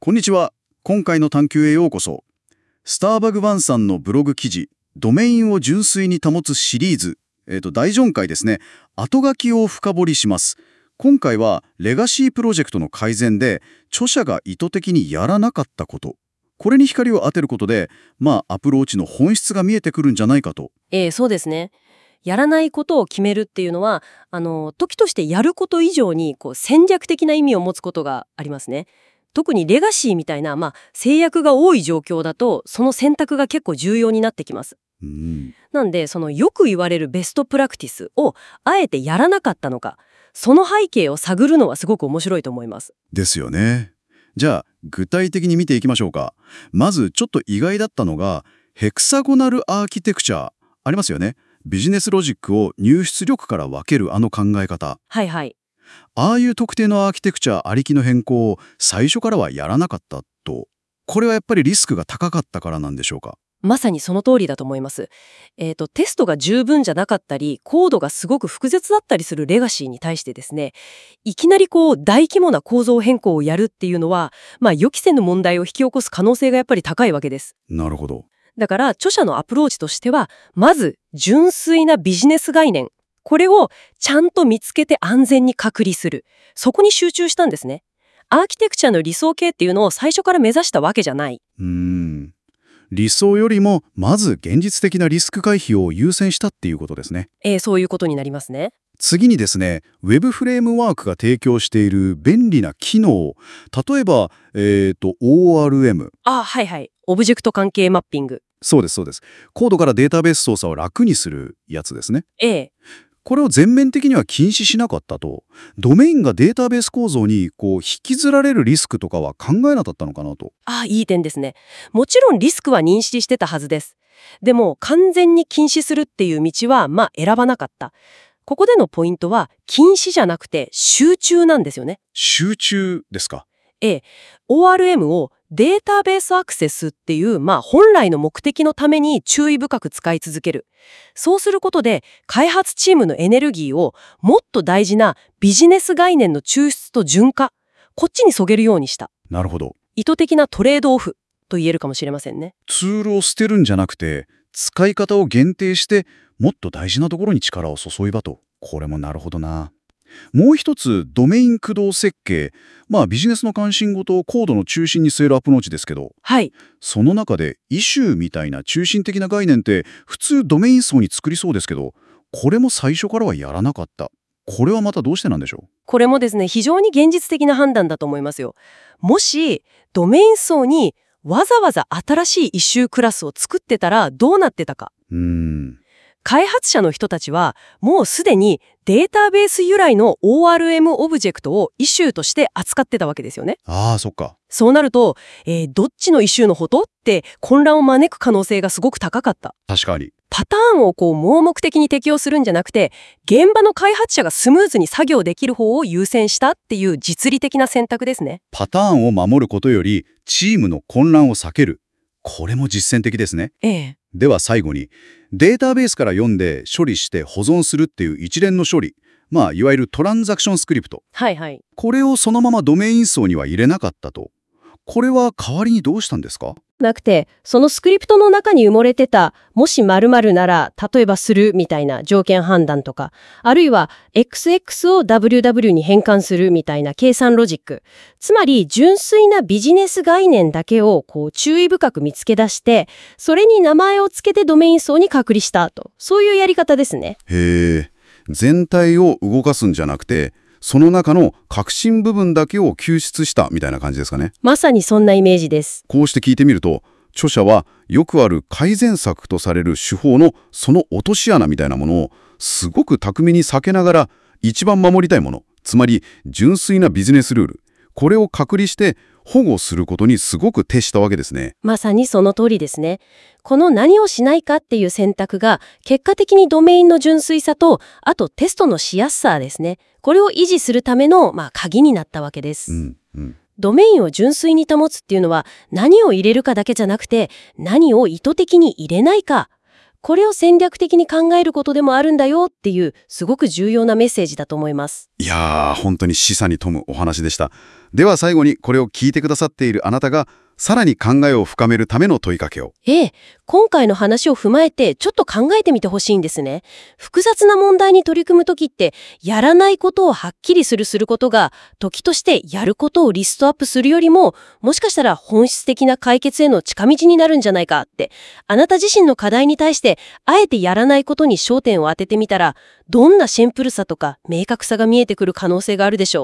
こんにちは。今回の探求へようこそ。スターバグワンさんのブログ記事、ドメインを純粋に保つシリーズ、第4回ですね、後書きを深掘りします。今回は、レガシープロジェクトの改善で、著者が意図的にやらなかったこと。これに光を当てることで、アプローチの本質が見えてくるんじゃないかと。 そうですね。やらないことを決めるっていうのは、時としてやること以上に戦略的な意味を持つことがありますね。特にレガシーみたいな、制約が多い状況だと、その選択が結構重要になってきます。なんで、そのよく言われるベストプラクティスをあえてやらなかったのか、その背景を探るのはすごく面白いと思います。 ですよね。じゃあ、具体的に見ていきましょうか。まず、ちょっと意外だったのが、ヘクサゴナルアーキテクチャありますよね。ビジネスロジックを入出力から分けるあの考え方。 はいはい。 ああいう特定のアーキテクチャありきの変更を最初からはやらなかったと。これはやっぱりリスクが高かったからなんでしょうか。 まさにその通りだと思います。テストが十分じゃなかったり、コードがすごく複雑だったりするレガシーに対してですね、いきなり大規模な構造変更をやるっていうのは、予期せぬ問題を引き起こす可能性がやっぱり高いわけです。 なるほど。 だから著者のアプローチとしては、まず純粋なビジネス概念、これをちゃんと見つけて安全に隔離する。そこに集中したんですね。アーキテクチャの理想形っていうのを最初から目指したわけじゃない。 理想よりもまず現実的なリスク回避を優先したっていうことですね。 そういうことになりますね。 次にですね、Web フレームワークが提供している便利な機能、例えば、ORM。 はいはい。オブジェクト関係マッピング。 そうです、そうです。コードからデータベース操作を楽にするやつですね。これを全面的には禁止しなかったと、ドメインがデータベース構造に引きずられるリスクとかは考えなかったのかなと。 いい点ですね。もちろんリスクは認識してたはずです。でも完全に禁止するっていう道は選ばなかった。ここでのポイントは禁止じゃなくて集中なんですよね。 集中ですか。 ORM をデータベースアクセスっていう本来の目的のために注意深く使い続ける。そうすることで開発チームのエネルギーをもっと大事なビジネス概念の抽出と順化、こっちにそげるようにした。 なるほど。 意図的なトレードオフと言えるかもしれませんね。 ツールを捨てるんじゃなくて、使い方を限定してもっと大事なところに力を注いばと。これもなるほどな。もう一つ、ドメイン駆動設計。ビジネスの関心事をコードの中心に据えるアプローチですけど、その中でイシューみたいな中心的な概念って普通ドメイン層に作りそうですけど、これも最初からはやらなかった。これはまたどうしてなんでしょう。 これもですね、非常に現実的な判断だと思いますよ。もしドメイン層にわざわざ新しいイシュークラスを作ってたらどうなってたか。開発者の人たちはもうすでにデータベース由来の ORM オブジェクトをイシューとして扱ってたわけですよね。 そっか。 そうなると、どっちのイシューのことって混乱を招く可能性がすごく高かった。 確かに。 パターンを盲目的に適用するんじゃなくて、現場の開発者がスムーズに作業できる方を優先したっていう実利的な選択ですね。 パターンを守ることよりチームの混乱を避ける。これも実践的ですね。では最後に、データベースから読んで処理して保存するっていう一連の処理、いわゆるトランザクションスクリプト。これをそのままドメイン層には入れなかったと。これは代わりにどうしたんですか？ なくて、そのスクリプトの中に埋もれてた、もし〇〇なら、例えばするみたいな条件判断とか、あるいは XX を WW に変換するみたいな計算ロジック。つまり、純粋なビジネス概念だけを注意深く見つけ出して、それに名前をつけてドメイン層に隔離したと。そういうやり方ですね。 全体を動かすんじゃなくて、その中の核心部分だけを救出したみたいな感じですかね。 まさにそんなイメージです。 こうして聞いてみると、著者はよくある改善策とされる手法のその落とし穴みたいなものをすごく巧みに避けながら一番守りたいもの、つまり純粋なビジネスルール、これを隔離して保護することにすごく徹したわけですね。 まさにその通りですね。この何をしないかっていう選択が結果的にドメインの純粋さと、あとテストのしやすさですね。これを維持するための鍵になったわけです。ドメインを純粋に保つっていうのは何を入れるかだけじゃなくて、何を意図的に入れないか。これを戦略的に考えることでもあるんだよっていうすごく重要なメッセージだと思います。 いやー、本当に示唆に富むお話でした。 では最後にこれを聞いてくださっているあなたがさらに考えを深めるための問いかけを。 今回の話を踏まえてちょっと考えてみてほしいんですね。複雑な問題に取り組むときって、やらないことをはっきりすることが、時としてやることをリストアップするよりも、もしかしたら本質的な解決への近道になるんじゃないかって、あなた自身の課題に対して、あえてやらないことに焦点を当ててみたら、どんなシンプルさとか明確さが見えてくる可能性があるでしょう。